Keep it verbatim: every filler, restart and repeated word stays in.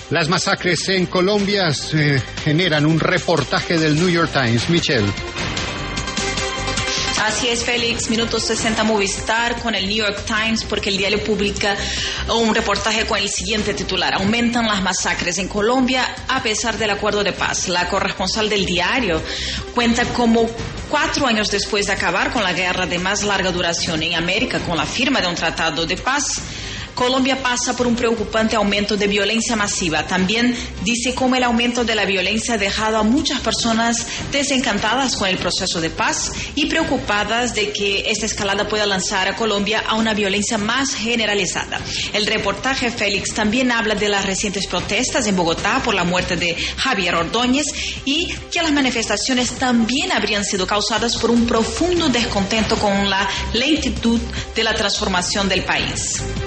Las masacres en Colombia eh, generan un reportaje del New York Times. Michelle. Así es, Félix. Minutos sesenta Movistar con el New York Times, porque el diario publica un reportaje con el siguiente titular: aumentan las masacres en Colombia a pesar del acuerdo de paz. La corresponsal del diario cuenta cómo cuatro años después de acabar con la guerra de más larga duración en América con la firma de un tratado de paz, Colombia pasa por un preocupante aumento de violencia masiva. También dice cómo el aumento de la violencia ha dejado a muchas personas desencantadas con el proceso de paz y preocupadas de que esta escalada pueda lanzar a Colombia a una violencia más generalizada. El reportaje, Félix, también habla de las recientes protestas en Bogotá por la muerte de Javier Ordóñez y que las manifestaciones también habrían sido causadas por un profundo descontento con la lentitud de la transformación del país.